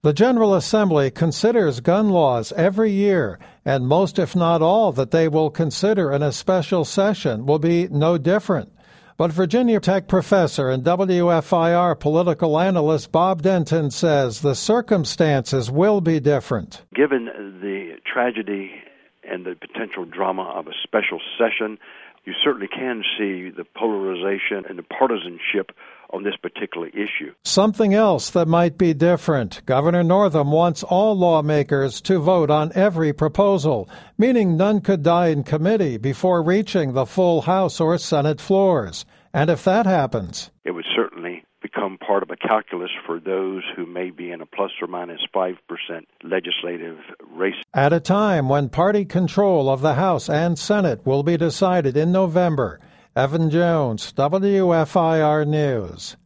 The General Assembly considers gun laws every year, and most, if not all, that they will consider in a special session will be no different. But Virginia Tech professor and WFIR political analyst Bob Denton says the circumstances will be different. Given the tragedy and the potential drama of a special session, you certainly can see the polarization and the partisanship on this particular issue. Something else that might be different. Governor Northam wants all lawmakers to vote on every proposal, meaning none could die in committee before reaching the full House or Senate floors. And if that happens, it would certainly become part of a calculus for those who may be in a plus or minus 5% legislative race. At a time when party control of the House and Senate will be decided in November. Evan Jones, WFIR News.